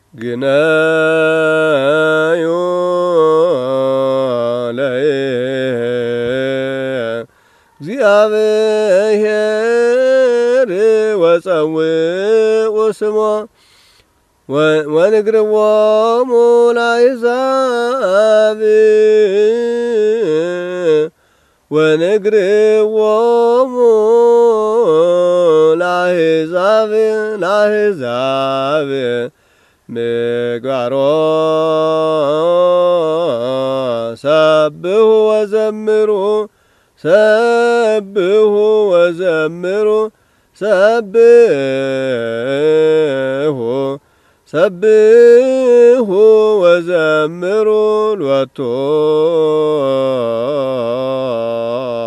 ግነዩ ለእግዚአብሔር ወጸውዑ ስሞ ወንግርዎሙ ለአሕዛብ ወንግርዎሙ ለአሕዛብ ምግባሮ ሰብሑ ወዘምሩ ሰብሑ ወዘምሩ ሰብሑ ሰብሑ ወዘምሩ ሎቱ